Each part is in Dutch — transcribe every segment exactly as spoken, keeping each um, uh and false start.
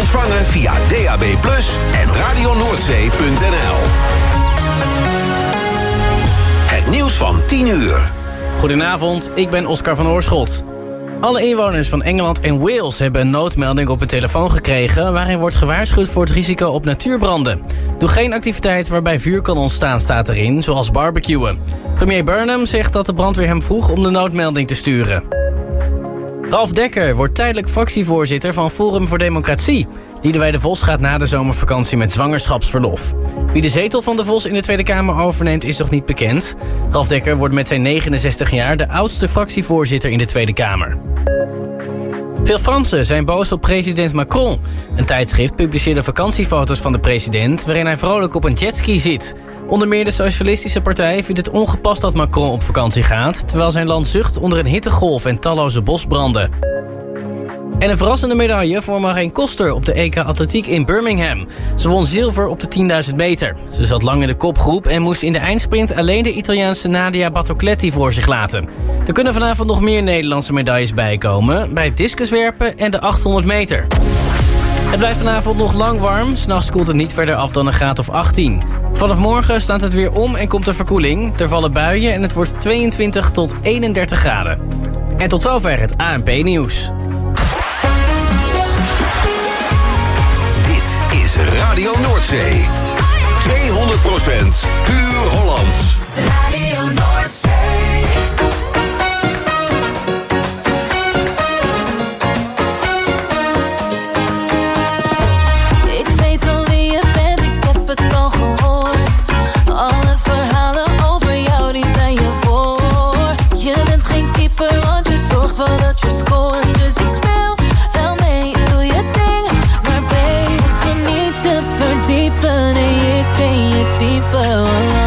ontvangen via D A B plus, en radio noordzee punt n l. Het nieuws van tien uur. Goedenavond, ik ben Oscar van Oorschot. Alle inwoners van Engeland en Wales hebben een noodmelding op hun telefoon gekregen, waarin wordt gewaarschuwd voor het risico op natuurbranden. Doe geen activiteit waarbij vuur kan ontstaan, staat erin, zoals barbecuen. Premier Burnham zegt dat de brandweer hem vroeg om de noodmelding te sturen. Ralf Dekker wordt tijdelijk fractievoorzitter van Forum voor Democratie. Liedewij de Vos gaat na de zomervakantie met zwangerschapsverlof. Wie de zetel van de Vos in de Tweede Kamer overneemt is nog niet bekend. Ralf Dekker wordt met zijn negenenzestig jaar de oudste fractievoorzitter in de Tweede Kamer. Veel Fransen zijn boos op president Macron. Een tijdschrift publiceerde vakantiefoto's van de president, waarin hij vrolijk op een jetski zit. Onder meer de Socialistische Partij vindt het ongepast dat Macron op vakantie gaat, terwijl zijn land zucht onder een hittegolf en talloze bosbranden. En een verrassende medaille voor Marijn Koster op de E K Atletiek in Birmingham. Ze won zilver op de tienduizend meter. Ze zat lang in de kopgroep en moest in de eindsprint alleen de Italiaanse Nadia Battocletti voor zich laten. Er kunnen vanavond nog meer Nederlandse medailles bijkomen bij het discuswerpen en de achthonderd meter. Het blijft vanavond nog lang warm. 'S Nachts koelt het niet verder af dan een graad of achttien. Vanaf morgen staat het weer om en komt er verkoeling. Er vallen buien en het wordt tweeëntwintig tot eenendertig graden. En tot zover het A N P-nieuws. Dit is Radio Noordzee. tweehonderd procent puur Hollands. Radio Noordzee. Dat je scoort, dus ik speel wel mee, doe je ding. Maar babe, het me niet te verdiepen. Nee, ik ken je type.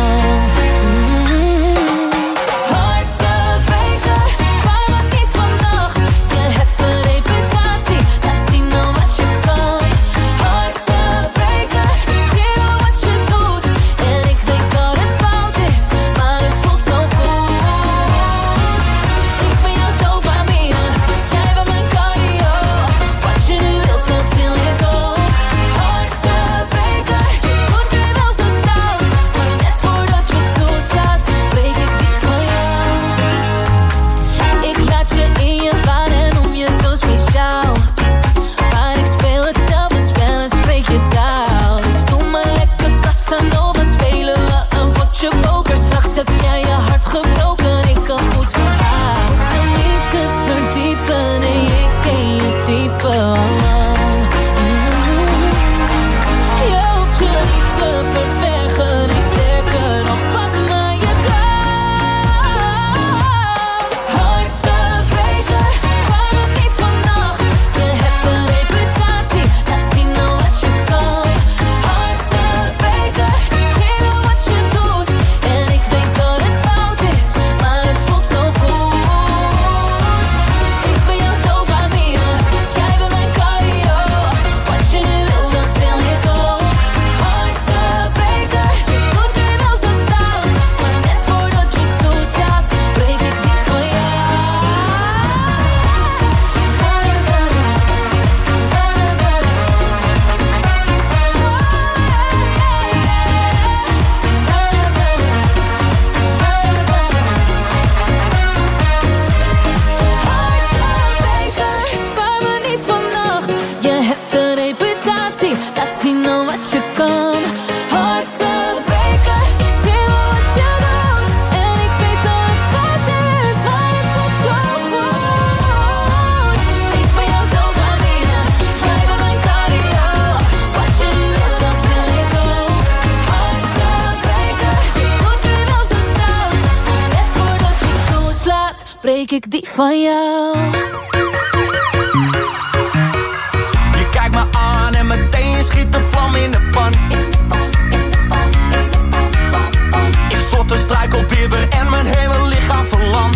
breek ik die van jou. Je kijkt me aan en meteen schiet de vlam in de pan. Ik stotter, struikel, bibber en mijn hele lichaam verlamt.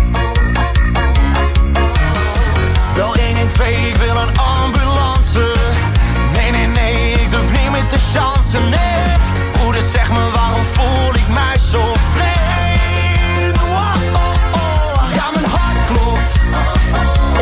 Wel één en twee, ik wil een ambulance. Nee, nee, nee, ik durf niet meer te chansen, nee. Broeder, zeg me, waarom voel ik mij zo vreemd? Oh, oh, oh. Ja, mijn hart klopt.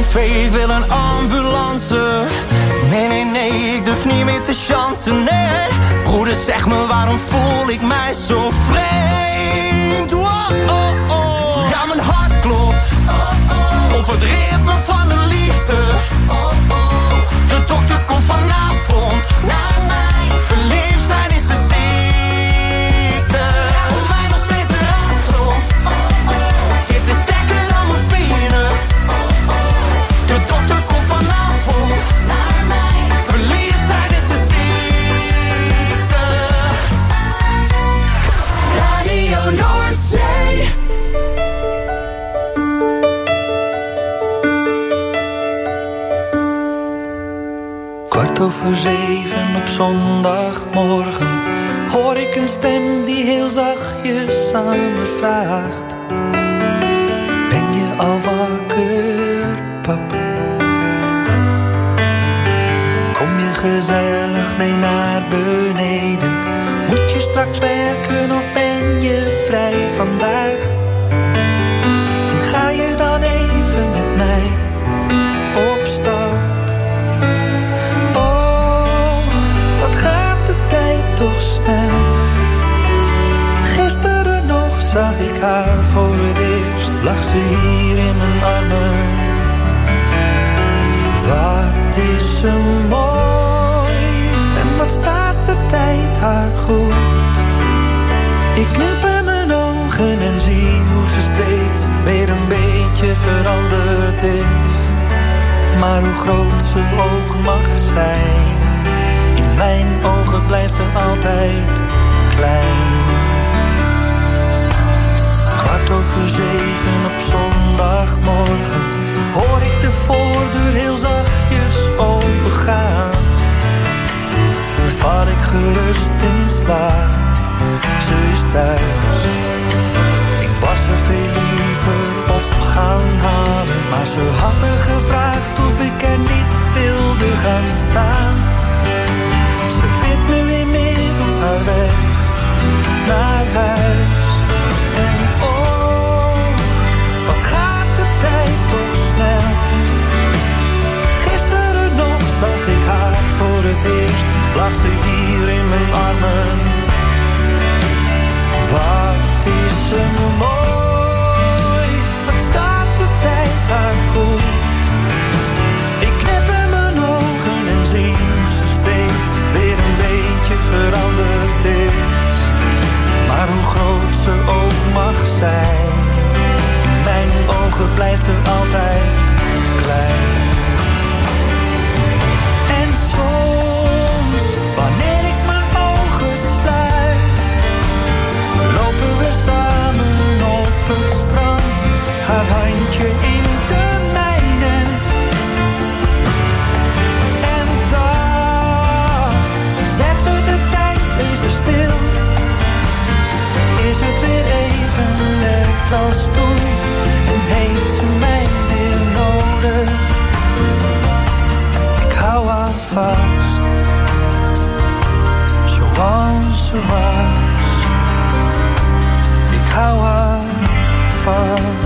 twee, ik wil een ambulance. Nee, nee, nee, ik durf niet meer te chansen, nee. Broeder, zeg me, waarom voel ik mij zo vreemd? Wow, oh, oh. Ja, mijn hart klopt oh, oh. op het ritme van de liefde. Oh, oh. De dokter komt vanavond naar mij. Verliefd zijn is een ziekte. Voor mij nog steeds een raadsel. Oh, oh. Dit is sterker dan morfine. Oh, oh. De dokter komt vanavond naar mij. Verliefd zijn is een ziekte. Radio Noordzee. Kwart over zeven op zondagmorgen hoor ik een stem die heel zachtjes aan me vraagt: ben je al wakker, pap? Kom je gezellig mee naar beneden? Moet je straks werken of ben je vrij vandaag? En ga je dan even met mij op stap? Toch snel. Gisteren nog zag ik haar voor het eerst. Lag ze hier in mijn armen. Wat is ze mooi. En wat staat de tijd haar goed. Ik knip in mijn ogen en zie hoe ze steeds weer een beetje veranderd is. Maar hoe groot ze ook mag zijn, in mijn ogen blijft ze altijd klein. Kwart over zeven op zondagmorgen hoor ik de voordeur heel zachtjes opengaan. Dan val ik gerust in slaap, ze is thuis. Ik was er veel liever op gaan halen, maar ze had me gevraagd of ik er niet wilde gaan staan. Ze vindt nu inmiddels haar weg naar huis. En oh, wat gaat de tijd toch snel. Gisteren nog zag ik haar voor het eerst. Lag ze hier in mijn armen. Wat is ze mooi. Wat staat de tijd haar goed. Ik knip in mijn ogen en zie hoe ze steeds weer een beetje veranderd is. Maar hoe groot ze ook mag zijn, in mijn ogen blijft ze altijd klein. En soms, wanneer ik mijn ogen sluit, lopen we samen op het strand. Haar handje in de mijne. En dan zet ze de tijd even stil. Is het weer even net als toen. En heeft ze mij weer nodig. Ik hou haar vast, zoals ze was. Ik hou haar vast.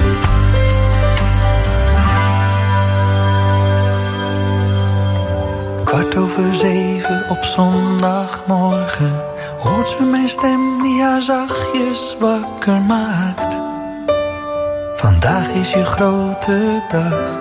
Kwart over zeven op zondagmorgen hoort ze mijn stem die haar zachtjes wakker maakt. Vandaag is je grote dag.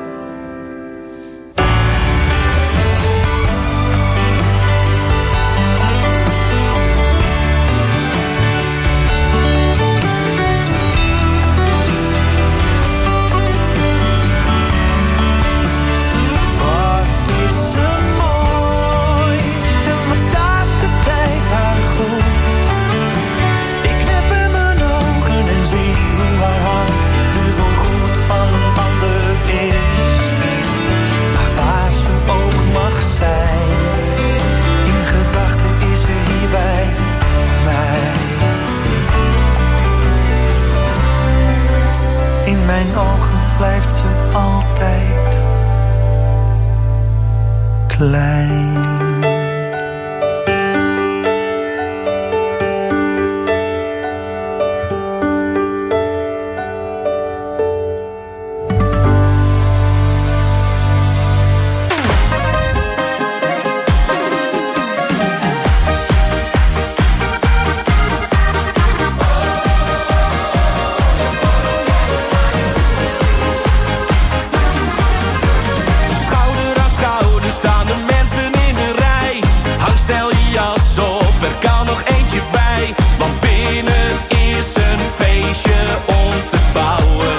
eentje bij, want binnen is een feestje om te bouwen.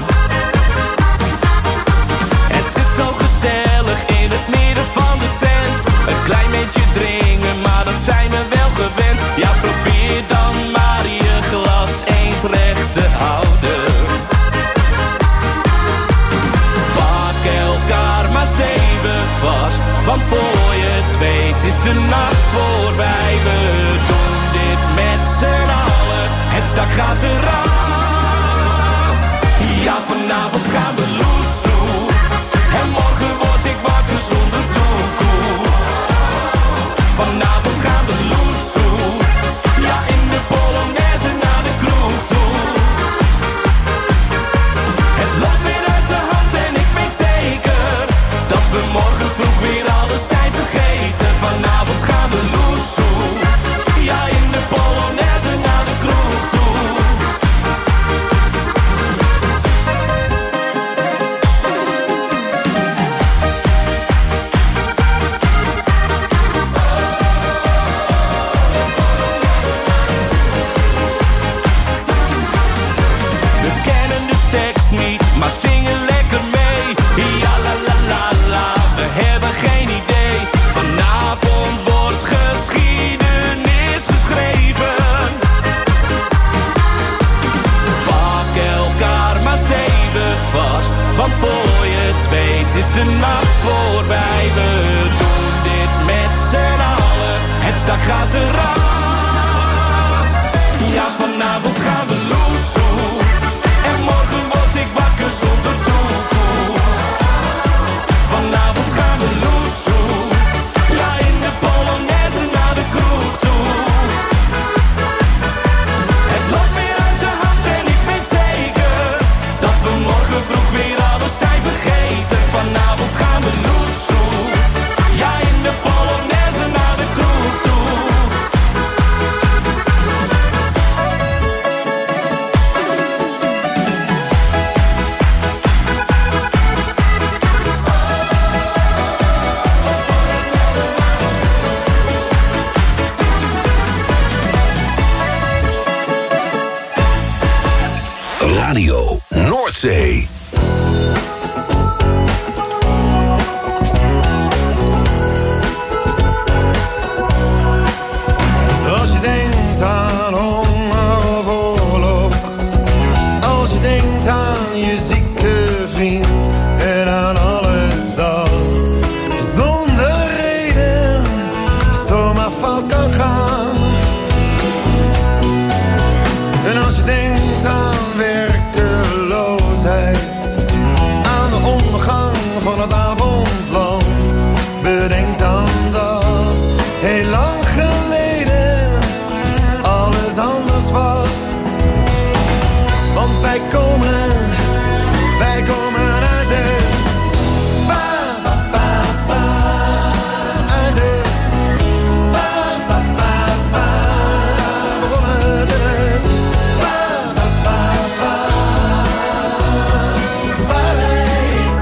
Het is zo gezellig in het midden van de tent. Een klein beetje dringen, maar dat zijn we wel gewend. Ja, probeer dan maar je glas eens recht te houden. Pak elkaar maar stevig vast, want voor je het weet is de nacht voorbij. We doen dit met z'n allen, het dak gaat eraf. Ja, vanavond gaan we loesoe, en morgen word ik wakker zonder doekoe. Vanavond gaan we loesoe, ja, in de Polonaise naar de kroeg toe. Het loopt weer uit de hand en ik weet zeker dat we morgen vroeg weer alles zijn vergeten. Vanavond gaan we loesoe, ja, in de Polonaise naar de kroeg toe. Maar zingen lekker mee. Ja, la la la la, we hebben geen idee. Vanavond wordt geschiedenis geschreven. Pak elkaar maar stevig vast, want voor je het weet is de nacht voorbij. We doen dit met z'n allen, het dak gaat eraf. Ja, vanavond gaan we loesoe, en morgen word ik wakker zonder doekoe. Vanavond gaan we loesoe, ja, in de Polonaise naar de kroeg toe. Het loopt weer uit de hand en ik weet zeker dat we morgen vroeg weer alles zijn vergeten. Vanavond gaan we loesoe, ja, in de Polonaise naar de kroeg toe. Radio Noordzee. Als je denkt aan honger of oorlog, als je denkt aan je zieke vriend en aan alles dat zonder reden zomaar fout kan gaan. En als je denkt aan werkeloosheid, aan de ondergang van het avondland, bedenk dan dat heel lang geleden alles anders was. Want wij komen, wij komen uit het ba, ba, ba, ba, uit het ba, ba, ba, ba, daar begon het in het ba, ba, ba, ba, Parijs.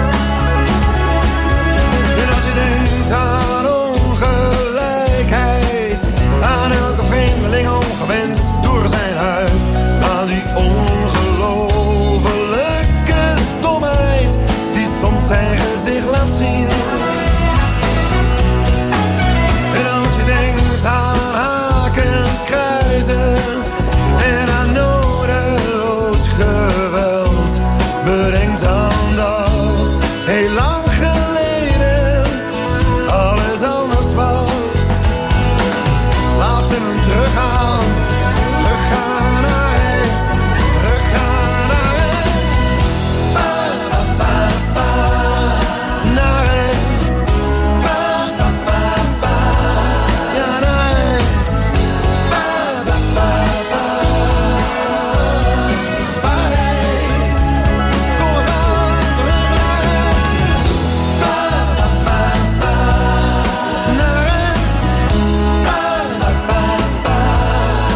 En als je denkt aan ongelijkheid, aan elke vreemdeling ongewenst door zijn huid, aan die ongelofelijke domheid die soms zijn gezicht laat zien. En als je denkt aan haken, kruisen en aan nodeloos geweld, bedenk dan dat heel lang geleden alles anders was. Laten we hem teruggaan, teruggaan naar het, teruggaan naar het ba, ba, ba, ba, naar het ba, ba, ba, ba, ja, naar het ba, ba, ba, ba, Parijs. Kom, we gaan terug naar het ba, ba, ba, ba, naar het ba, ba, ba, ba,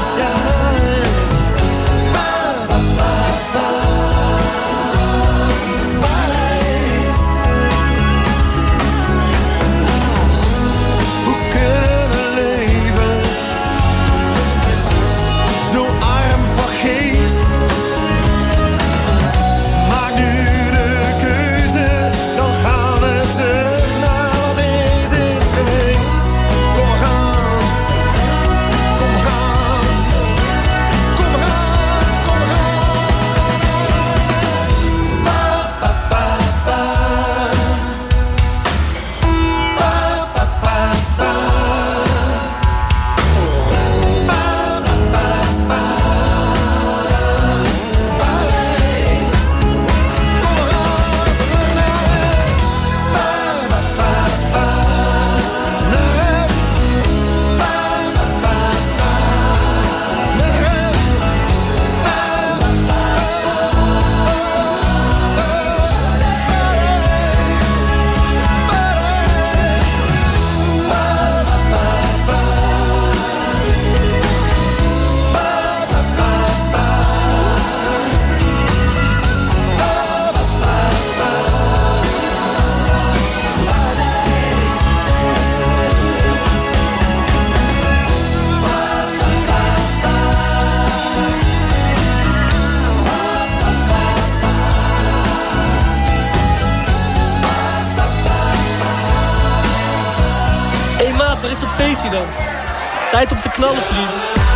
Stacy dan. Tijd om te knallen, vrienden.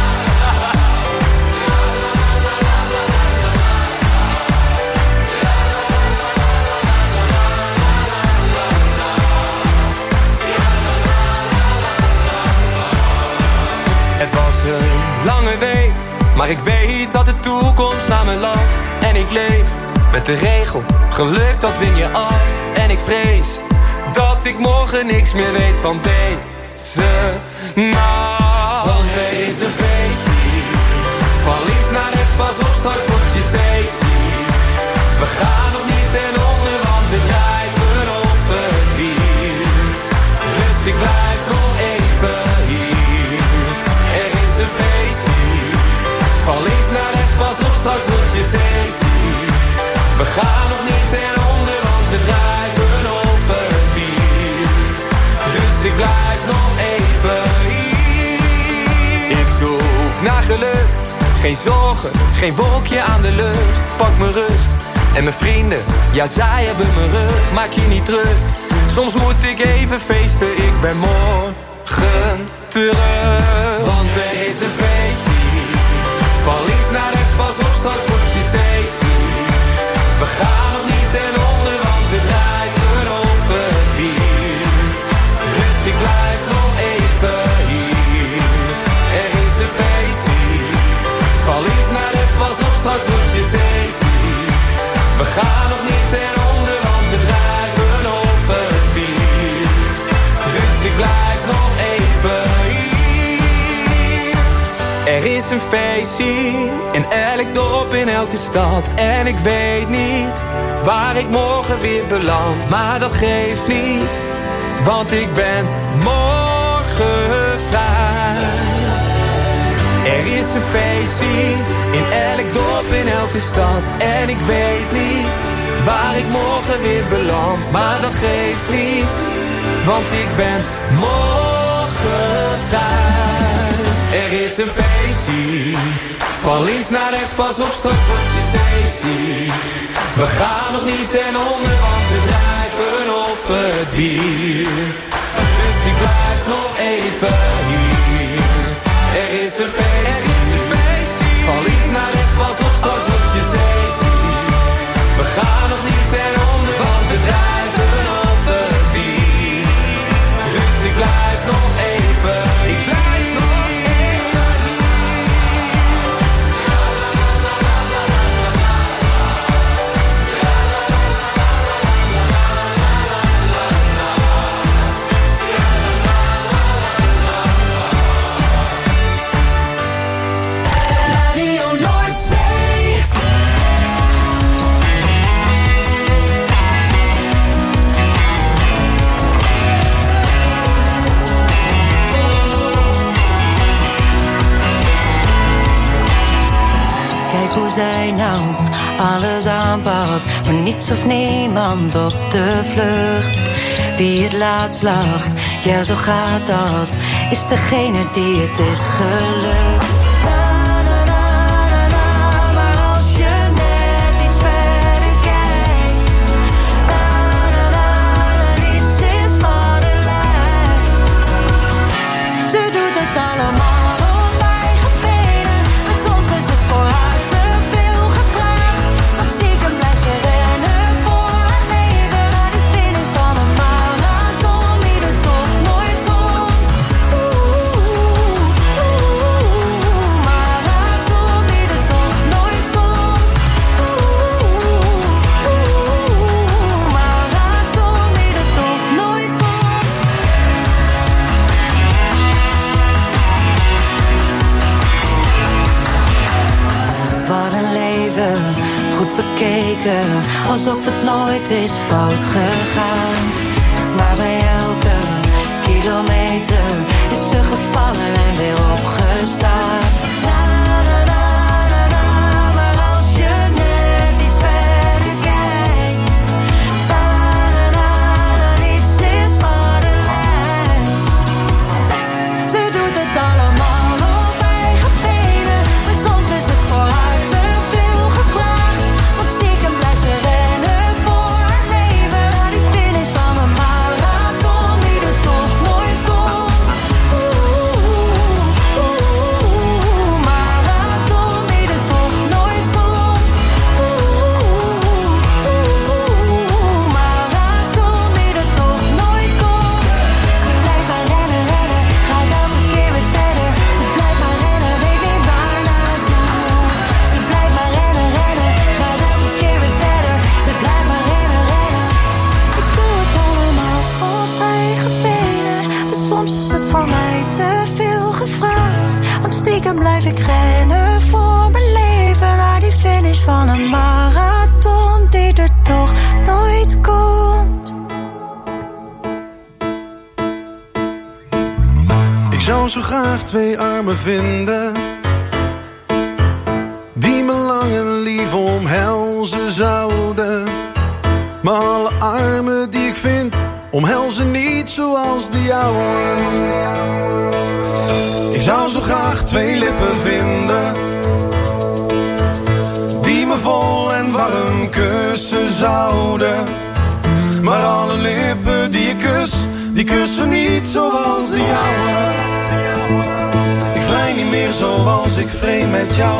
Het was een lange week, maar ik weet dat de toekomst naar me lacht. En ik leef met de regel, geluk dat dwing je af. En ik vrees dat ik morgen niks meer weet van deze nacht. Want er is een feestje, van links naar rechts, pas op, straks word je zeeziek. We gaan nog niet ten onder, want we drijven op het bier. Dus ik blijf nog even hier. Er is een feestje, van links naar rechts, pas op, straks word je zeeziek. We gaan nog niet ten onder, want we drijven op het bier. Dus ik blijf nog even hier. Ik zoek naar geluk, geen zorgen, geen wolkje aan de lucht. Pak mijn rust en mijn vrienden, ja zij hebben mijn rug. Maak je niet druk, soms moet ik even feesten. Ik ben morgen terug. Want er is een feestje, van links naar rechts, pas op, straks word je zeeziek. We gaan nog niet ten onder, want we drijven op het bier. Dus ik blijf nog even hier. Er is een feestje, van links naar rechts, pas op, straks word je zeeziek. We gaan nog niet ten onder, want we drijven op het bier. Dus ik blijf nog even hier. Er is een feestje in elk dorp, in elke stad. En ik weet niet waar ik morgen weer beland. Maar dat geeft niet, want ik ben morgen vrij. Er is een feestje in elk dorp, in elke stad. En ik weet niet waar ik morgen weer beland. Maar dat geeft niet, want ik ben morgen vrij. Er is een feestje, van links naar rechts, pas op, straks word je zeeziek. We gaan nog niet ten onder, want we drijven op het bier. Dus ik blijf nog even hier. Er is een feestje, van links naar rechts, pas op, straks word je zeeziek. We gaan nog niet ten onder, want we drijven op het bier. Dus ik blijf nog even, ik blijf nog hoe zij nou alles aanpakt, voor niets of niemand op de vlucht. Wie het laatst lacht, ja zo gaat dat, is degene die het is gelukt. Alsof het nooit is fout gegaan. Maar bij elke kilometer is ze gevallen en weer opgestaan. Na, na, na, na, na, maar als je net iets verder kijkt, na, na, na, na, niets is harder lijkt. Ze doet het allemaal op eigen benen, maar soms is het voor haar te veel gevraagd. Want stiekem blijft ze rennen voor haar leven, naar die finish van een marathon die er toch nooit komt. Stiekem blijf ik rennen voor mijn leven naar die finish van een marathon die er toch nooit komt. Ik zou zo graag twee armen vinden die me lang en lief omhelzen zouden. Maar alle armen die ik vind omhelzen niet zoals de jouwe. Ik zou zo graag twee lippen vinden die me vol en warm kussen zouden. Maar alle lippen die ik kus, die kussen niet zoals de jouwe. Ik vrij niet meer zoals ik vreemd met jou.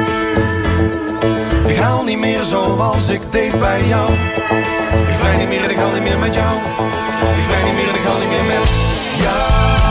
Ik haal niet meer zoals ik deed bij jou. Ik vrij niet meer en ik haal niet meer met jou. Ik vrij niet meer en ik haal niet meer met jou.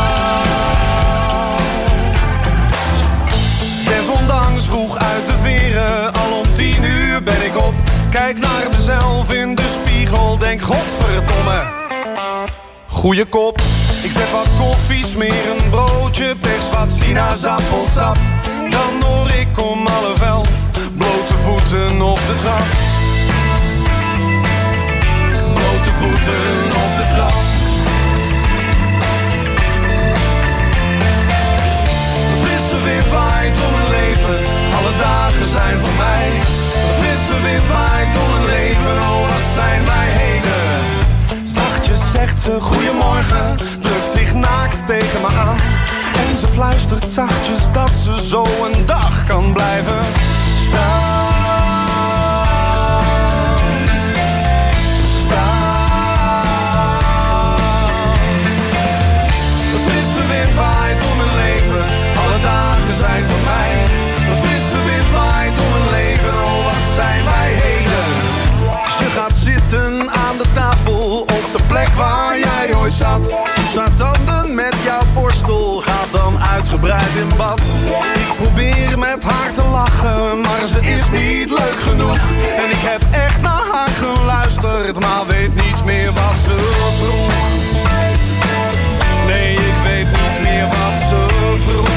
Desondanks vroeg uit de veren, al om tien uur ben ik op. Kijk naar mezelf in de spiegel, denk godverdomme. Goeie kop, ik zet wat koffie, smeer een broodje, pers wat sinaasappelsap. Dan hoor ik om half elf blote voeten op de trap. Blote voeten op de trap. De frisse wind waait door mijn leven, alle dagen zijn voor mij. De frisse wind waait door mijn leven, oh wat zijn wij heden. Zachtjes zegt ze goeiemorgen, drukt zich naakt tegen me aan. En ze fluistert zachtjes dat ze zo een dag kan blijven staan. Staan. De frisse wind waait door mijn leven, alle dagen zijn voor mij. De frisse wind waait door mijn leven, oh wat zijn wij heden. Ze gaat zitten aan de tafel op de plek waar jij ooit zat. Poets haar tanden met jouw borstel, gaat dan uitgebreid in bad. Ik probeer met haar te lachen, maar ze is niet leuk genoeg. En ik heb echt naar haar geluisterd, maar weet niet meer wat ze vroeg. Nee, ik weet niet meer wat ze vroeg.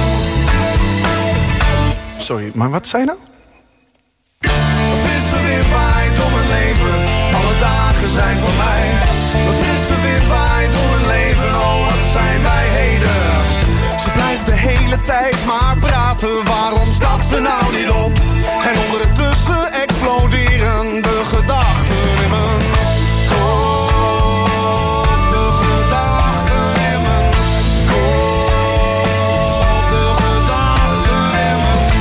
Sorry, maar wat zei je nou? De frisse wind waait door mijn leven, alle dagen zijn voor mij. De frisse wind waait door mijn leven, oh wat zijn wij heden. Ze blijft de hele tijd maar praten, waarom stapt ze nou niet op? En ondertussen exploderen de gedachten in mijn kop. De gedachten in mijn kop. De gedachten in mijn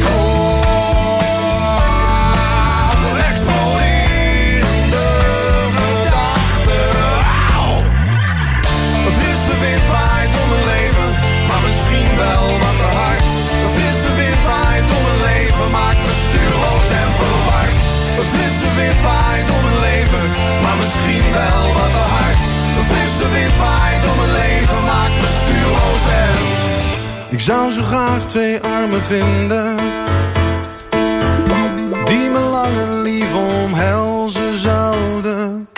kop. Exploderende gedachten. Auw. Een frisse wind waait door mijn leven, maar misschien wel wat te hard. Een frisse wind waait door mijn leven, maakt me stuurloos en verward. Een frisse wind waait door mijn leven, maar misschien wel wat te hard. Een frisse wind waait door mijn leven, maakt me stuurloos en... Ik zou zo graag twee armen vinden die me lang en lief omhelzen zouden.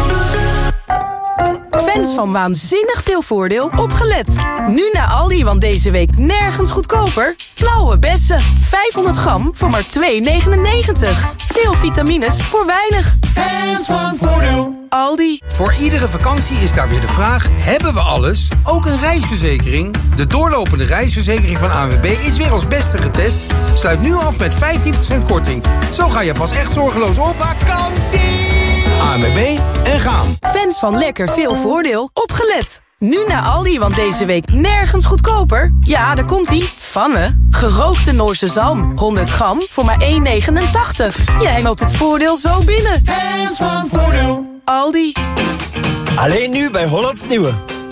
Fans van Waanzinnig Veel Voordeel, opgelet. Nu naar Aldi, want deze week nergens goedkoper. Blauwe bessen, vijfhonderd gram voor maar twee negenennegentig. Veel vitamines voor weinig. Fans van Voordeel. Aldi. Voor iedere vakantie is daar weer de vraag, hebben we alles? Ook een reisverzekering? De doorlopende reisverzekering van A N W B is weer als beste getest. Sluit nu af met vijftien procent korting. Zo ga je pas echt zorgeloos op vakantie. A N W B en gaan. Fans van Lekker Veel Voordeel, opgelet. Nu naar Aldi, want deze week nergens goedkoper. Ja, daar komt-ie. Vanne. Gerookte Noorse zalm. honderd gram voor maar één negenentachtig. Je hengelt het voordeel zo binnen. Fans van Voordeel. Aldi. Alleen nu bij Hollands Nieuwe.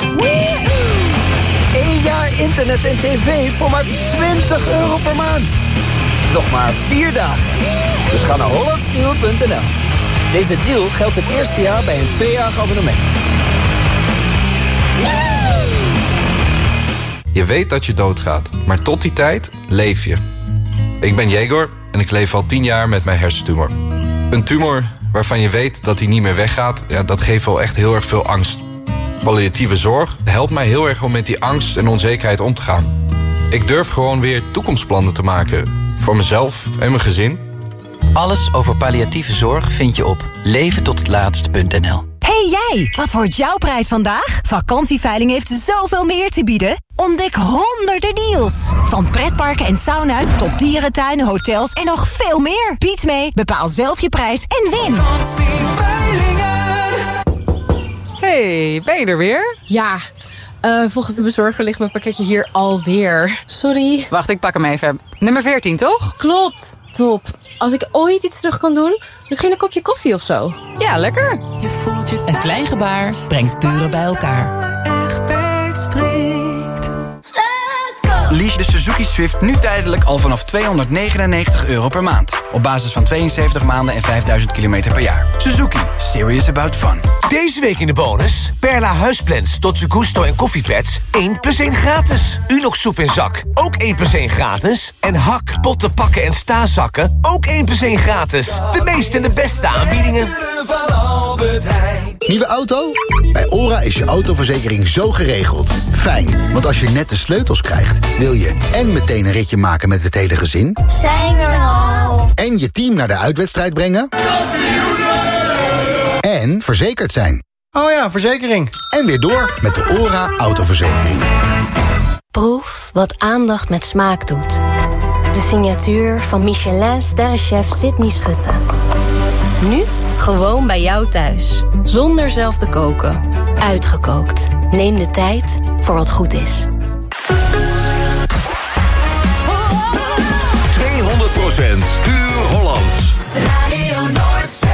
Eén jaar internet en tv voor maar twintig euro per maand. Nog maar vier dagen. Dus ga naar hollandsnieuwe punt n l. Deze deal geldt het eerste jaar bij een tweejarig abonnement. Je weet dat je doodgaat, maar tot die tijd leef je. Ik ben Jegor en ik leef al tien jaar met mijn hersentumor. Een tumor waarvan je weet dat hij niet meer weggaat, ja, dat geeft wel echt heel erg veel angst. Palliatieve zorg helpt mij heel erg om met die angst en onzekerheid om te gaan. Ik durf gewoon weer toekomstplannen te maken. Voor mezelf en mijn gezin. Alles over palliatieve zorg vind je op leven tot het laatst punt n l. Hey jij, wat wordt jouw prijs vandaag? Vakantieveiling heeft zoveel meer te bieden. Ontdek honderden deals. Van pretparken en sauna's tot dierentuinen, hotels en nog veel meer. Bied mee, bepaal zelf je prijs en win. Hey, ben je er weer? Ja, uh, volgens de bezorger ligt mijn pakketje hier alweer. Sorry. Wacht, ik pak hem even. Nummer veertien, toch? Klopt, top. Als ik ooit iets terug kan doen, misschien een kopje koffie of zo. Ja, lekker. Je voelt je een klein gebaar brengt buren bij elkaar. Egbert strikt. Lease de Suzuki Swift nu tijdelijk al vanaf tweehonderdnegenennegentig euro per maand. Op basis van tweeënzeventig maanden en vijfduizend kilometer per jaar. Suzuki. Serious about fun. Deze week in de bonus. Perla huisplans, Totse Gusto en koffiepads. één plus één gratis. Unox soep in zak. Ook één plus één gratis. En Hak, potten, pakken en staanzakken. Ook één plus één gratis. De meeste en de beste aanbiedingen. Nieuwe auto? Bij OHRA is je autoverzekering zo geregeld. Fijn, want als je net de sleutels krijgt, wil je en meteen een ritje maken met het hele gezin. Zijn we er al? En je team naar de uitwedstrijd brengen. En verzekerd zijn. Oh ja, verzekering. En weer door met de OHRA autoverzekering. Proef wat aandacht met smaak doet. De signatuur van Michelin-sterrenchef Sydney Schutte. Nu gewoon bij jou thuis. Zonder zelf te koken. Uitgekookt. Neem de tijd voor wat goed is. tweehonderd procent puur Hollands. Radio Noordzee.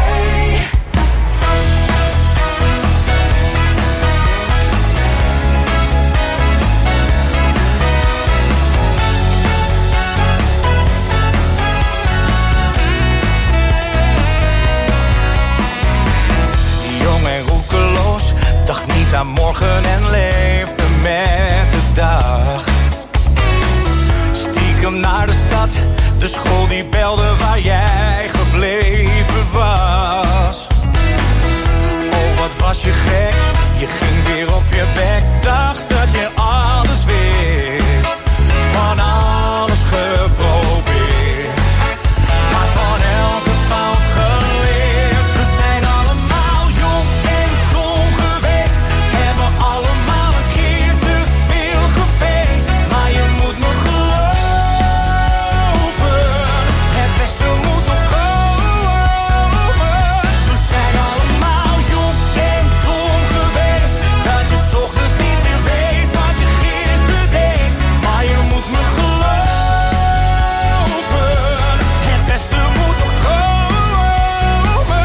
Jong en roekeloos, dacht niet aan morgen en leefde met de dag. Stiekem naar de stad, de school die belde waar jij gebleven was. Oh, wat was je gek, je ging weer op je bek. Dacht dat je alles wist, van alles geprobeerd. Maar van elke fout geleerd. We zijn allemaal jong en dom geweest. Hebben allemaal een keer te veel gefeest. Maar je moet me geloven, het beste moet nog komen. We zijn allemaal jong en dom geweest. Dat je 's ochtends niet meer weet wat je gisteren deed. Maar je moet me geloven, het beste moet nog komen.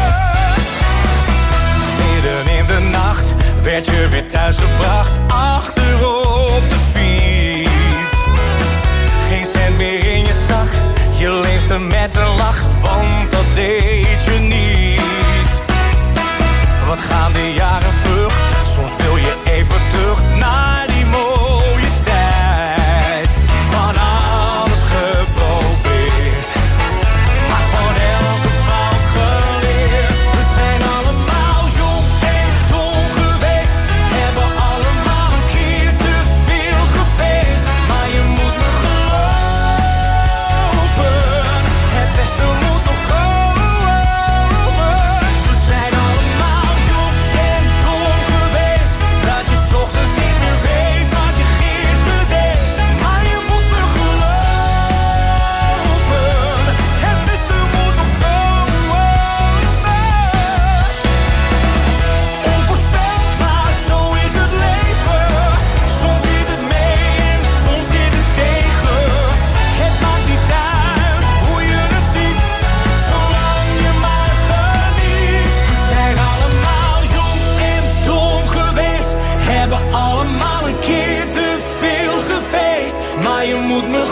Midden in de nacht werd je weer thuisgebracht, achterop de fiets. Geen cent meer in je zak, je leefde met een lach, want dat deed je niet. Wat gaan de jaren vlug, soms wil je even terug naar die mooie tijd. Van alles geprobeerd, maar van elke fout geleerd. We zijn allemaal jong en dom geweest. Hebben allemaal een keer te veel gefeest. Maar je moet me geloven, het beste moet nog komen. We zijn allemaal jong en dom geweest. Dat je 's ochtends niet meer weet wat je gisteren deed. Maar je moet me geloven, het beste moet nog komen. Onvoorspelbaar, zo is het leven. Soms zit het mee en soms zit het tegen. Het maakt niet uit hoe je het ziet, zolang je maar geniet. We zijn allemaal jong en dom geweest. Hebben allemaal een keer te veel gefeest. Maar je moet me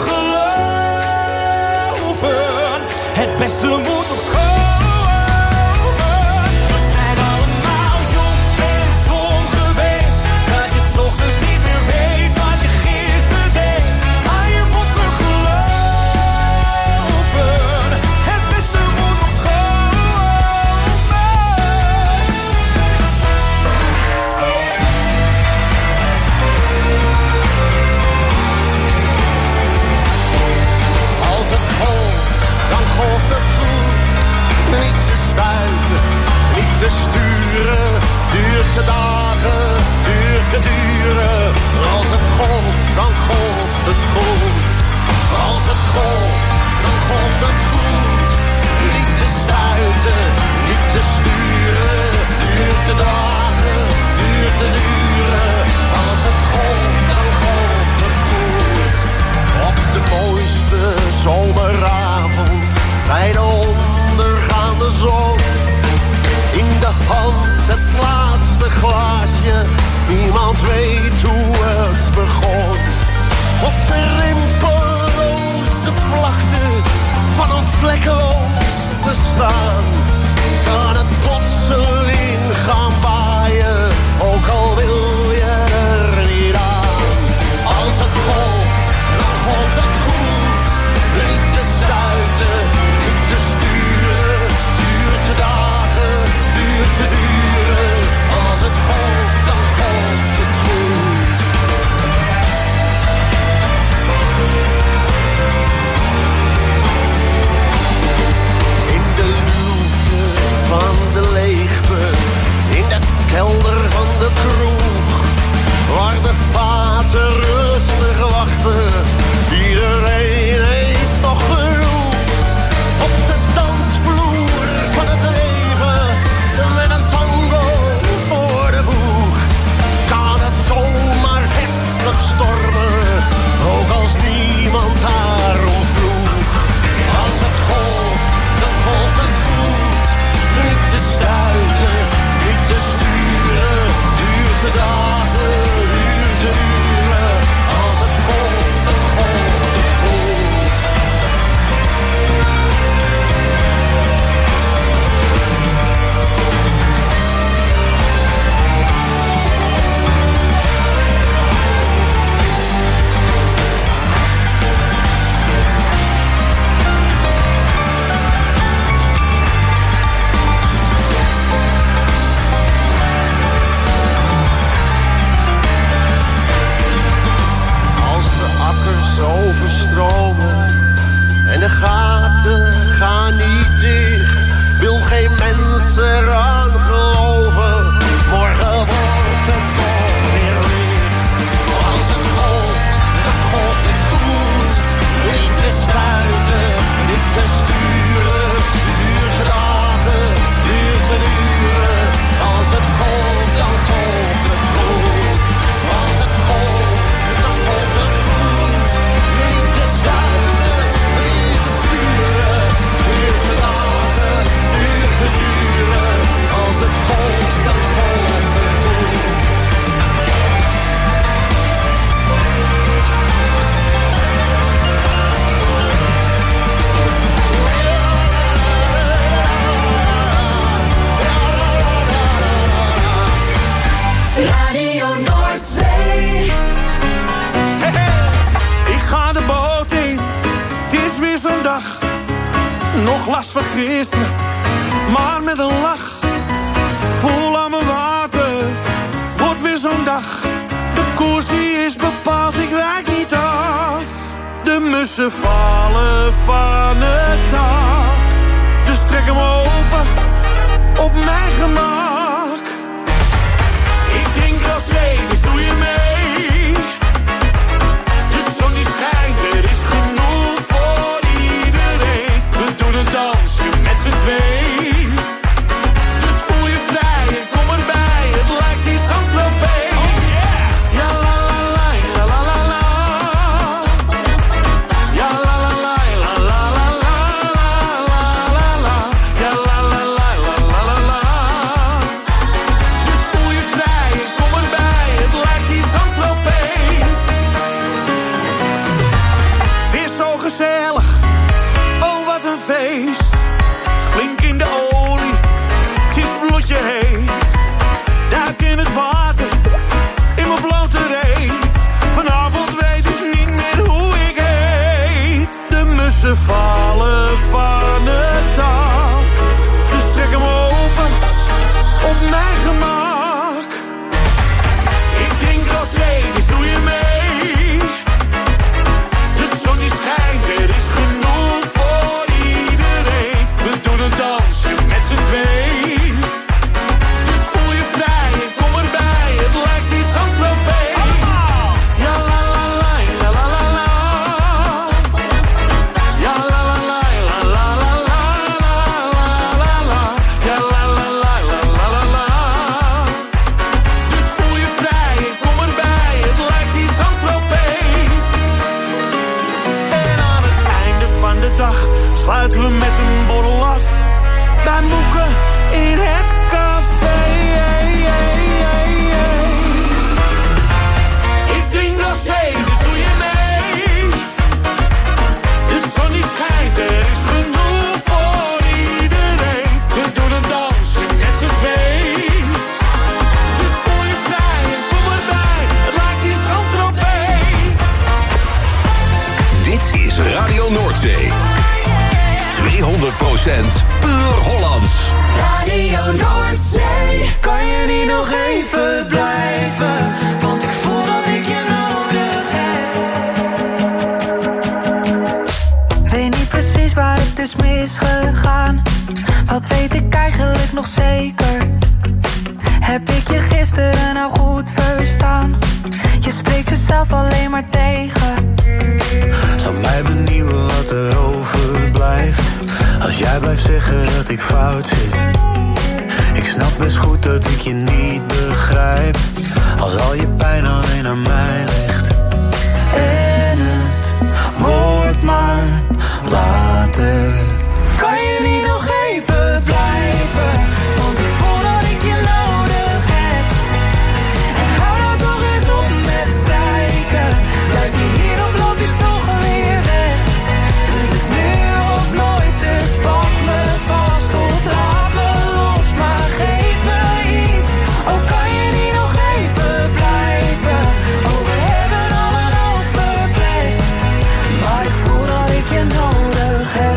geloven, het beste moet nog komen. We zijn allemaal jong en dom geweest. Dat je 's ochtends niet meer weet wat je gisteren deed. Maar je moet me geloven, het beste moet nog komen. het goed. Niet te stuiten, niet te sturen. Duurt te dagen, duurt te duren. Als het golft, dan golft het goed. Op de mooiste zomeravond, bij de ondergaande zon. In de hand het laatste glaasje, niemand weet hoe het begon. Op de rimpelloze vlakte van een vlekkeloos bestaan kan het plotseling gaan waaien, ook al wil je er niet aan. Als het golft, dan golft het goed. Niet te stuiten, niet te sturen. Duurt de dagen, duurt te duren. Als het golft, dan golft het goed. In de luwte van de leegte, in de kelder van de kroeg, waar de vaten rustig wachten, iedereen heeft nog genoeg. Op de dansvloer van het leven, met een tango voor de boeg, kan het zomaar heftig stormen, ook als niemand daarom vroeg. Als het golft, dan golft het goed. Niet te stuiten, niet te sturen. Duurt de dagen, duurt de uren. Als het golft, dan golft het goed. Als de akkers overstromen en de gaten gaan niet dicht, wil geen mens eraan geloven, morgen wordt het toch weer licht. Als het golft, dan golft het goed. Niet te stuiten, niet te sturen. Duurt de dagen, duurt de uren. Als het golft, dan golft het goed. Als het golft, dan golft het goed. Niet te stuiten, niet te sturen. Duurt de dagen, duurt de uren. Als het golft, dan golft het goed. Radio Noordzee. Hey, hey. Ik ga de boot in, het is weer zo'n dag. Nog last van gisteren, maar met een lach. Vol aan mijn water, wordt weer zo'n dag. De koers die is bepaald, ik wijk niet af. De mussen vallen van het dak, dus trek hem open, op mijn gemak. Ik drink rosé, dus doe je mee. De zon die schijnt, er is genoeg voor iedereen. We doen een dansje met z'n twee. Dus voel je vrij en kom erbij, het lijkt hier Saint-Tropez. Oh yeah! Ja la la la, la la la la. Ja la la la, la la la la, la la la. Ja la la la, la la la la. Dus voel je vrij en kom erbij, het lijkt hier Saint-Tropez. Weer zo gezellig, oh wat een feest. Flink in de olie, het is bloedje heet. Duik in het water, in mijn blote reet. Vanavond weet ik niet meer hoe ik heet. De mussen vallen van het dak, dus trek hem open, op mijn gemak. Ik drink rosé, dus doe je mee. De zon die schijnt, er is genoeg voor iedereen. We doen een dansje met z'n twee. Dus voel je vrij en kom erbij, het lijkt hier Saint-Tropez. Ja la la la, la la la la. Ja la la la, la dag sluiten we met een borrel af. Bij Moeke in het café. Ik drink rosé, dus doe je mee. De zon die schijnt, er is genoeg voor iedereen. We doen een dansje met z'n twee. Dus voel je vrij en kom erbij. Het lijkt hier Saint-Tropez. Dit is Radio Noordzee. tweehonderd procent puur Hollands. Radio Noordzee. Kan je niet nog even blijven? Want ik voel dat ik je nodig heb. Weet niet precies waar het is misgegaan. Wat weet ik eigenlijk nog zeker? Heb ik je gisteren nou goed verstaan? Je spreekt jezelf alleen maar tegen. Zou mij benieuwen wat er overblijft. Als jij blijft zeggen dat ik fout zit. Ik snap best goed dat ik je niet begrijp. Als al je pijn alleen aan mij ligt. En het wordt maar later. Kan je niet nog even blijven? Want ik voel dat ik je nodig heb. En hou nou toch eens op met zeiken. Blijf je hier of loop je toch weer weg? Het is nu of nooit, dus pak me vast of laat me los. Maar geef me iets, oh kan je niet nog even blijven? Oh we hebben al een hoop verpest. Maar ik voel dat ik je nodig heb.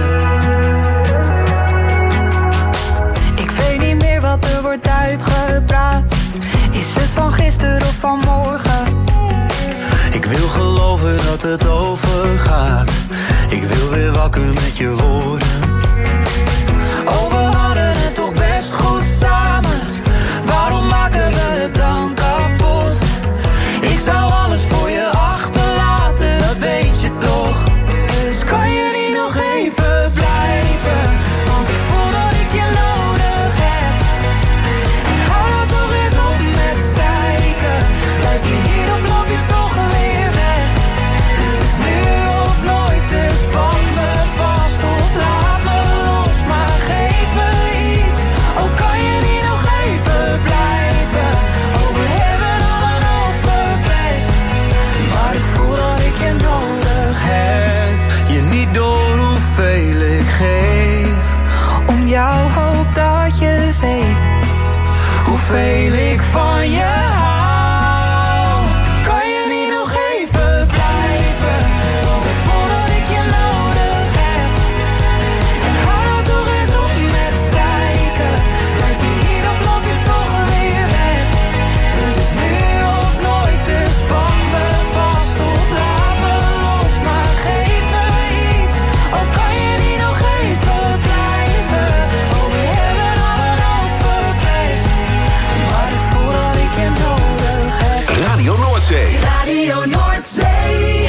Ik weet niet meer wat er wordt uitgepraat. Is het van gisteren of van morgen? Ik wil geloven dat het overgaat. Ik wil weer wakker met je woorden. Oh, we hadden het toch best goed samen. Waarom maken we het dan kapot? Ik zou alles voor je achterlaten, dat weet je toch. Dus kan je niet nog even blijven? Want ik voel dat ik je nodig heb. En hou nou toch eens op met zeiken. Blijf je hier of loop je toch weer weg? Het is nu of nooit, dus pak me vast of laat me los. Maar geef me iets, oh kan je niet nog even blijven? Oh we hebben al een hoop verpest. Maar ik voel dat ik je nodig heb. Je niet door hoeveel ik geef. Om jou hoop dat je weet Hoeveel ik van je hou. Kan je niet nog even blijven? Want ik voel dat ik je nodig heb. En hou nou toch eens op met zeiken. Blijf je hier of loop je toch weer weg? Het is nu of nooit, dus pak me vast of laat me los. Maar geef me iets, oh kan je niet nog even blijven? Oh we hebben al een hoop verpest. Maar ik voel dat ik je nodig heb. Radio Noordzee. Radio Noordzee.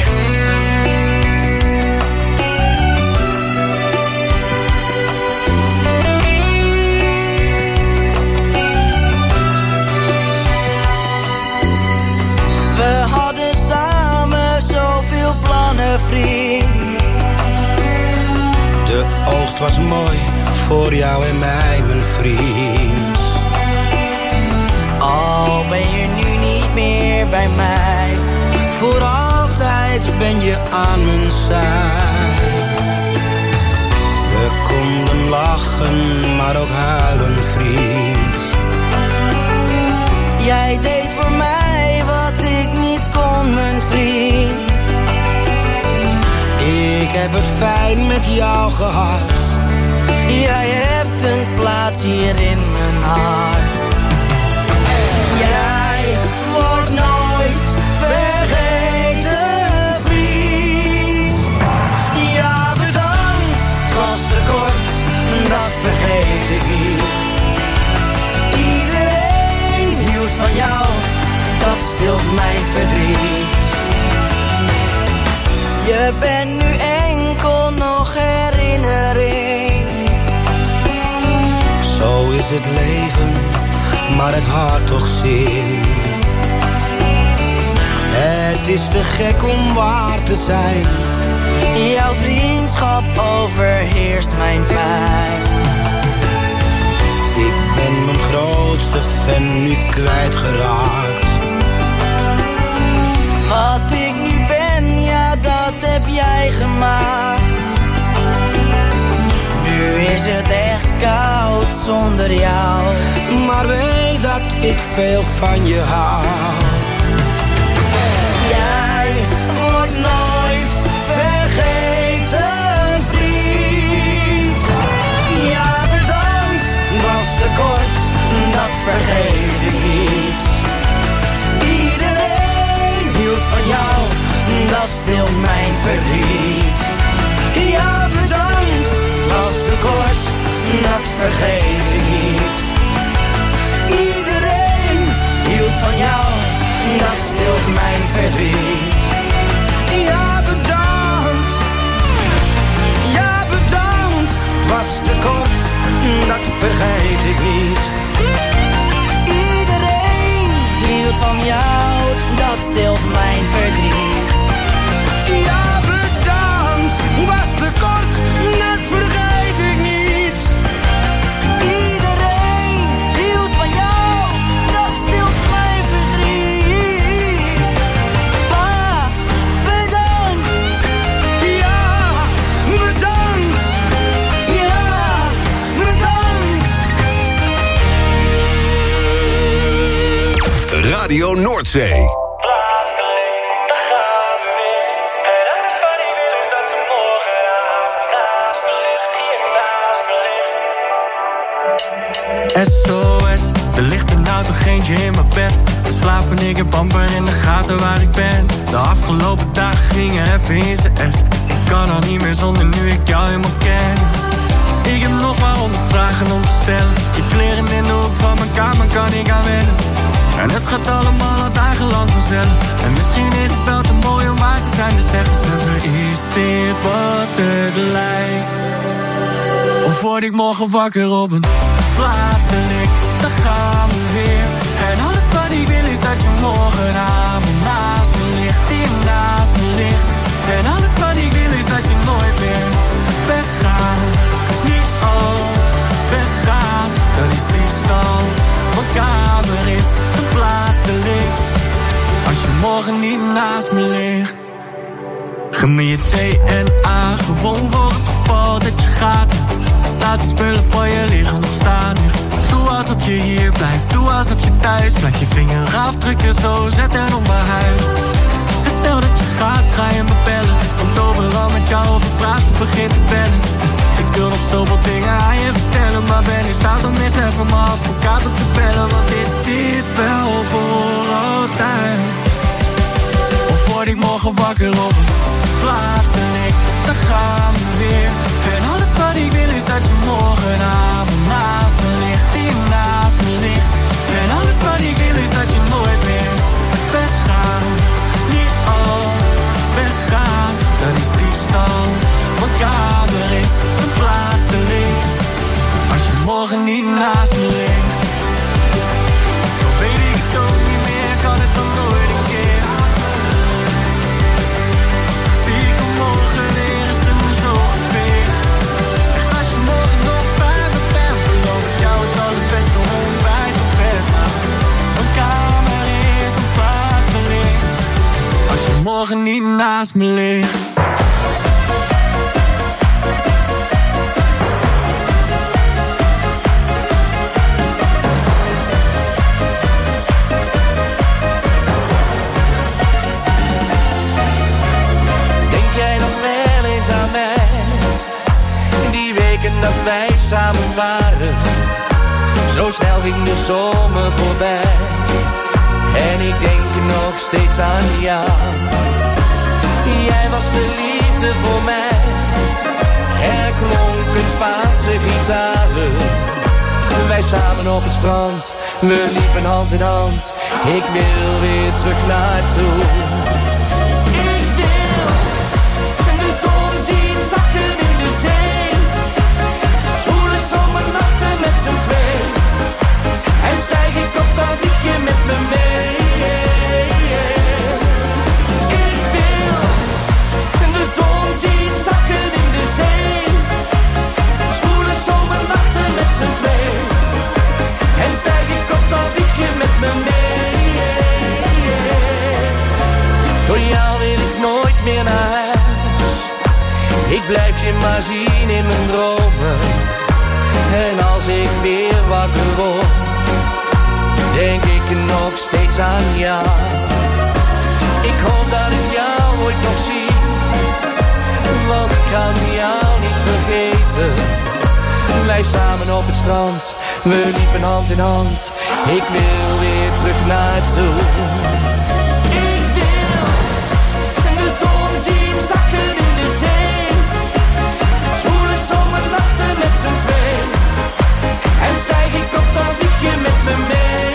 We hadden samen zoveel plannen, vriend. De oogst was mooi voor jou en mij, mijn vriend. Al ben je nu niet meer bij mij. Voor altijd ben je aan mijn zij. We konden lachen, maar ook huilen, vriend. Jij deed voor mij wat ik niet kon, mijn vriend. Ik heb het fijn met jou gehad. Jij hebt een plaats hier in mijn hart. Jij wordt nooit vergeten, vriend. Ja, bedankt, het was te kort, dat vergeet ik niet. Iedereen hield van jou, dat stilt mijn verdriet. Je bent nu enkel nog herinnering. Zo is het leven, maar het hart toch zin. Het is te gek om waar te zijn. Jouw vriendschap Vriendschap overheerst mijn pijn. Ik ben mijn grootste fan nu kwijtgeraakt. Wat ik nu ben, ja dat heb jij gemaakt. Nu is het echt koud zonder jou. Maar weet dat ik veel van je hou. Jij wordt nooit vergeten, vriend. Ja, bedankt, was te kort, dat vergeet ik niet. Iedereen hield van jou, dat stilt mijn verdriet. Ja, bedankt, was te kort, dat vergeet ik niet. Iedereen hield van jou, dat stilt mijn verdriet. Ja, bedankt. Ja, bedankt. Was te kort, dat vergeet ik niet. Iedereen hield van jou, dat stilt mijn verdriet. Ja, bedankt. Was te kort, dat vergeet ik niet. Iedereen hield van jou, dat stilt mijn verdriet. Pa, bedankt. Ja, bedankt. Ja, bedankt. Radio Noordzee. S O S, er ligt een nou toch eentje in mijn bed. We slapen, ik heb amper in de gaten waar ik ben. De afgelopen dagen gingen even in z'n S. Ik kan al niet meer zonder nu ik jou helemaal ken. Ik heb nog maar honderd vragen om te stellen. Je kleren in de hoek van mijn kamer kan ik aan wennen. En het gaat allemaal al dagenlang vanzelf. En misschien is het wel te mooi om waar te zijn. Dus zeggen ze me, is dit wat het lijkt? Of word ik morgen wakker op een plaatselijk, dan gaan we weer. En alles wat ik wil is dat je morgenavond naast me ligt, hier naast me ligt. En alles wat ik wil is dat je nooit meer weggaat. Niet al weggaan, dat is diefstal. Mijn kamer is een plaatselijk, als je morgen niet naast me ligt. Geef me je D N A, gewoon voor het geval dat je gaat. Laat de spullen voor je liggen of staan. Doe alsof je hier blijft, doe alsof je thuis blijft. Je vingerafdrukken zo, zet er op mijn huid. En stel dat je gaat, ga je me bellen. Want overal met jou over praten, begint te bellen. Ik wil nog zoveel dingen aan je vertellen, maar ben in staat om eens even mijn advocaat op te bellen. Want is dit wel voor altijd? Of word ik morgen wakker op een plaatselijk, dan gaan we weer. En alles wat ik wil is dat je morgenavond naast me ligt, hier naast me ligt. En alles wat ik wil is dat je nooit meer weggaat. Niet al weggaan, dat is diefstal. Mijn kamer is een plaatselijk, als je morgen niet naast me ligt. Dan weet ik het ook niet meer, kan het dan nooit een keer. Zie ik hem morgen weer, is het me zo gebeurd. Echt als je morgen nog bij me bent, beloof ik jou het allerbeste ontbijt op bed. Mijn kamer is een plaatselijk, als je morgen niet naast me ligt. Dat wij samen waren, zo snel ging de zomer voorbij. En ik denk nog steeds aan jou. Jij was de liefde voor mij. Er klonk een Spaanse gitaar. Wij samen op het strand, we liepen hand in hand. Ik wil weer terug naartoe. Ik wil de zon zien zakken in de zee. Zomernachten met z'n twee. En stijg ik op, dan vlieg je met me mee. Ik wil de zon zien zakken in de Ik blijf je maar zien in mijn dromen. En als ik weer wakker word, denk ik nog steeds aan jou. Ik hoop dat ik jou ooit nog zie, want ik kan jou niet vergeten. Wij samen op het strand, we liepen hand in hand. Ik wil weer terug naartoe. Ik wil de zon zien zakken in de zee. Zwoele zomernachten met z'n twee. En stijg ik op, dan vlieg je met me mee.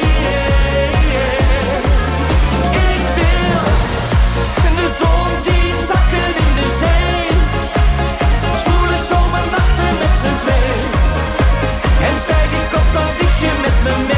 Ik wil de zon zien zakken in de zee. Zwoele zomernachten met z'n twee. En stijg ik op, dan vlieg je met me mee.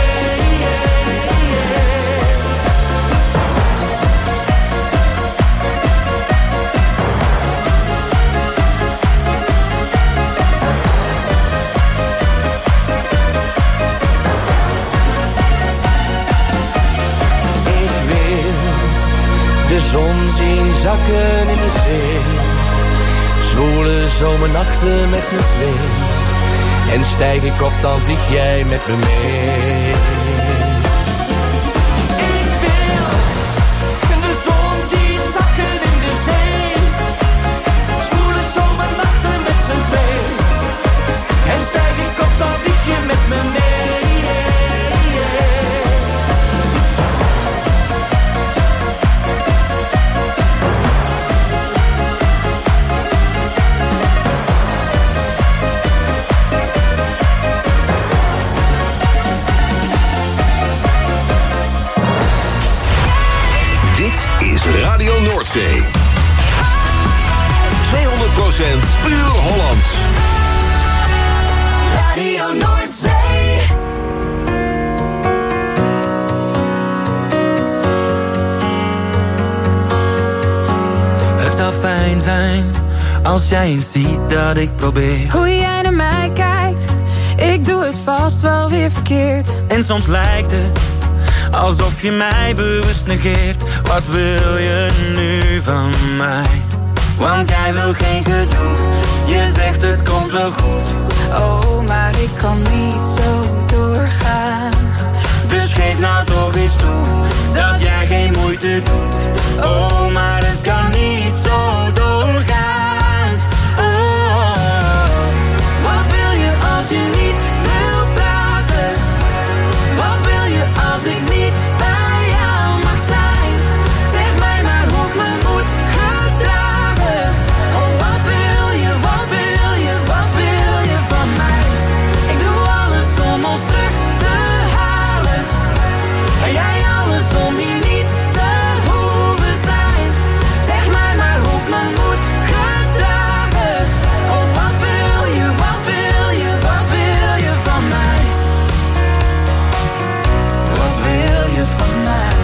De zon zien zakken in de zee. Zwoele zomernachten met z'n twee. En stijg ik op, dan vlieg jij met me mee. Ik wil de zon zien zakken in de zee. Zwoele zomernachten met z'n twee. En stijg ik op, dan vlieg je met me mee. Radio Noordzee. tweehonderd procent puur Hollands. Radio Noordzee. Het zou fijn zijn als jij eens ziet dat ik probeer. Hoe jij naar mij kijkt, ik doe het vast wel weer verkeerd. En soms lijkt het alsof je mij bewust negeert. Wat wil je nu van mij? Want jij wil geen gedoe. Je zegt het komt wel goed. Oh, maar ik kan niet zo doorgaan. Dus geef nou toch eens toe dat jij geen moeite doet. Oh, maar het kan niet zo doorgaan. Oh, wat wil je als je niet wil praten? Wat wil je als ik niet bij jou mag zijn? Zeg mij maar hoe ik me moet gedragen. Oh, wat wil je, wat wil je, wat wil je van mij? Ik doe alles om ons terug te halen. En jij alles om hier niet te hoeven zijn. Zeg mij maar hoe ik me moet gedragen. Oh, wat wil je, wat wil je, wat wil je van mij? Wat wil je van mij?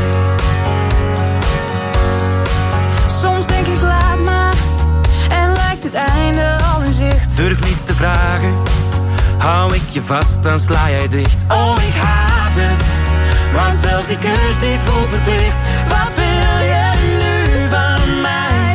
Soms denk ik laat maar, en lijkt het einde al in zicht. Durf niets te vragen, hou ik je vast, dan sla jij dicht. Oh, ik haat het, want zelfs die kus die voelt verplicht. Wat wil je nu van mij?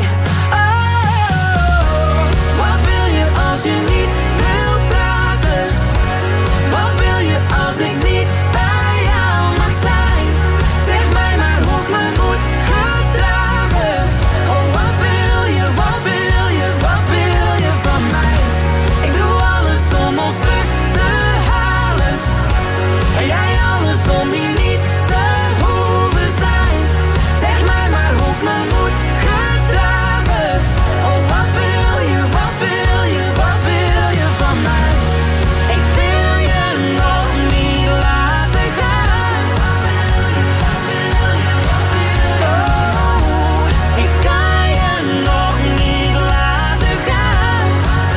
Oh, wat wil je als je niet wil praten? Wat wil je als ik niet bij jou mag zijn? Zeg mij maar hoe ik me moet gedragen. Oh, wat wil je, wat wil je, wat wil je van mij? Ik doe alles om ons terug te halen. En jij alles om hier niet te hoeven zijn. Zeg mij maar hoe ik me moet gedragen. Oh, wat wil je, wat wil je, wat wil je van mij? Ik wil je nog niet laten gaan. Oh, ik kan je nog niet laten gaan.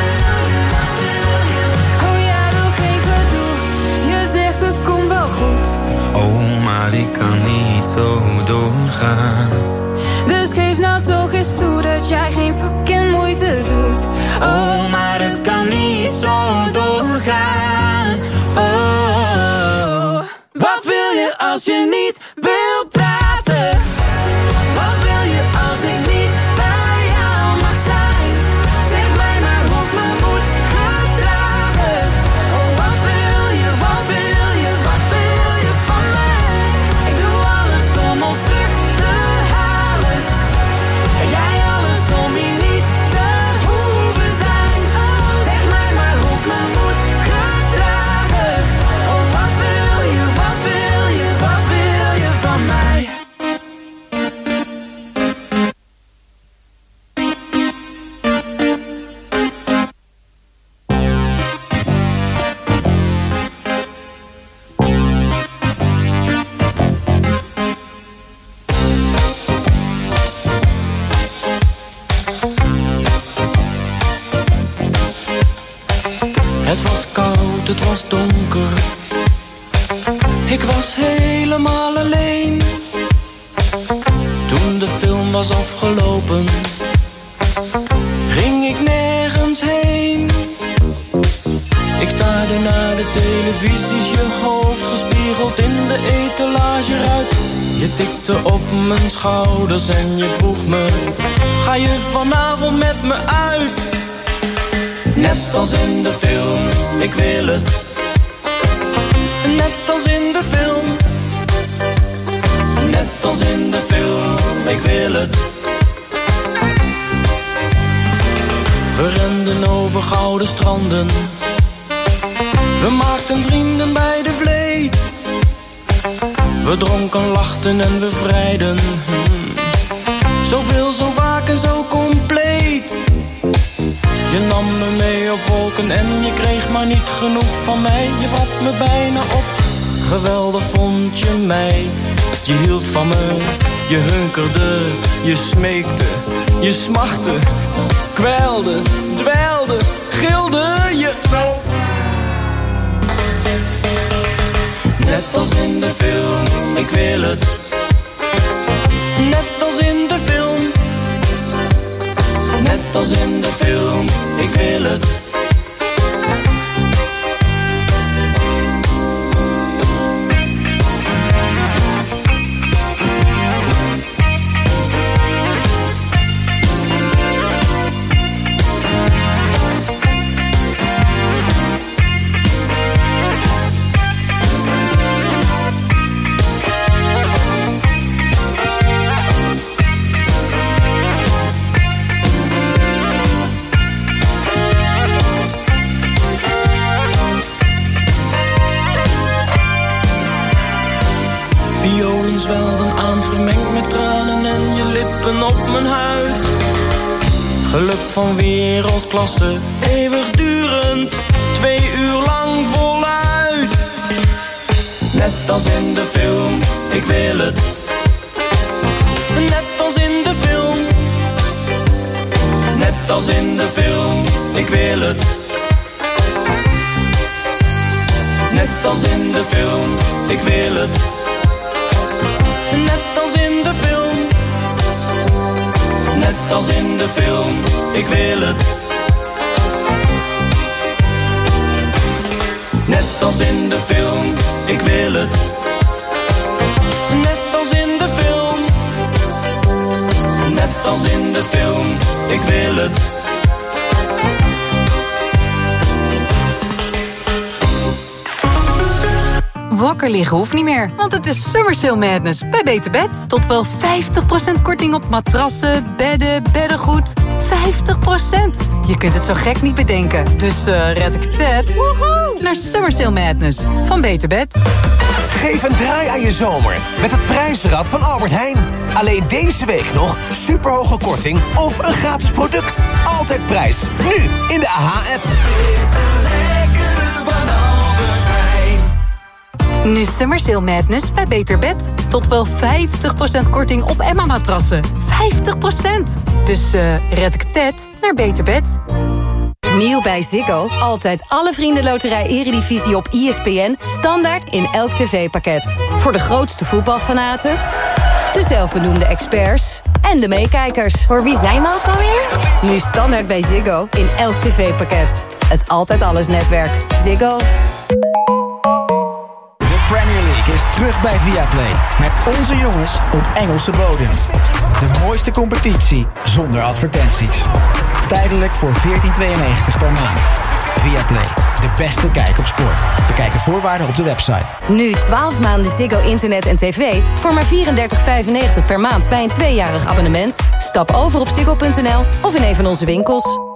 Oh, jij wil geen gedoe, je zegt het komt wel goed. Oh, maar ik kan niet zo doorgaan. Dus geef nou toch eens toe dat jij geen fucking moeite doet. Oh, maar het kan niet zo doorgaan. Oh, wat wil je als je niet wil praten? Wat wil je als ik niet bij jou mag zijn? Zeg mij het was donker. Ik was helemaal alleen. Toen de film was afgelopen, ging ik nergens heen. Ik staarde naar de televisies, je hoofd gespiegeld in de etalageruit. Je tikte op mijn schouders en je vroeg me, ga je vanavond met me uit? Net als in de film, ik wil het. Net als in de film. Net als in de film, ik wil het. We renden over gouden stranden. We maakten vrienden bij de vleet. We dronken, lachten en we vrijden. Hmm. Zoveel, zo vaak en zo compleet. Je nam me mee op wolken en je kreeg maar niet genoeg van mij. Je vat me bijna op, geweldig vond je mij. Je hield van me, je hunkerde, je smeekte, je smachtte, kwelde, dweilde, gilde je. Net als in de film, ik wil het. Net als in de film. Net als in de film, ik wil het. Violen zwelden aan, vermengd met tranen en je lippen op mijn huid. Geluk van wereldklasse, eeuwigdurend, twee uur lang voluit. Net als in de film, ik wil het. Net als in de film. Net als in de film, ik wil het. Net als in de film, ik wil het. Net als in de film. Net als in de film, ik wil het. Net als in de film, ik wil het. Net als in de film. Net als in de film, ik wil het. Wakker liggen hoeft niet meer, want het is Summer Sale Madness bij Beter Bed. Tot wel vijftig procent korting op matrassen, bedden, beddengoed. vijftig procent. Je kunt het zo gek niet bedenken. Dus uh, red ik het woehoe, naar Summer Sale Madness van Beter Bed. Geef een draai aan je zomer met het prijsrad van Albert Heijn. Alleen deze week nog superhoge korting of een gratis product. Altijd prijs. Nu in de A H-app. Nu Summer Sale Madness bij Beter Bed. Tot wel vijftig procent korting op Emma-matrassen. vijftig procent. Dus uh, red ik het naar Beter Bed. Nieuw bij Ziggo. Altijd alle vriendenloterij Eredivisie op I S P N. Standaard in elk tv-pakket. Voor de grootste voetbalfanaten, de zelfbenoemde experts en de meekijkers. Voor wie zijn we ook alweer? Nu standaard bij Ziggo in elk tv-pakket. Het Altijd Alles netwerk. Ziggo. De Premier League is terug bij Viaplay. Met onze jongens op Engelse bodem. De mooiste competitie zonder advertenties. Tijdelijk voor veertien tweeënnegentig per maand. Viaplay, de beste kijk op sport. Bekijk de voorwaarden op de website. Nu twaalf maanden Ziggo internet en tv voor maar vierendertig vijfennegentig per maand bij een tweejarig abonnement. Stap over op ziggo punt n l of in een van onze winkels.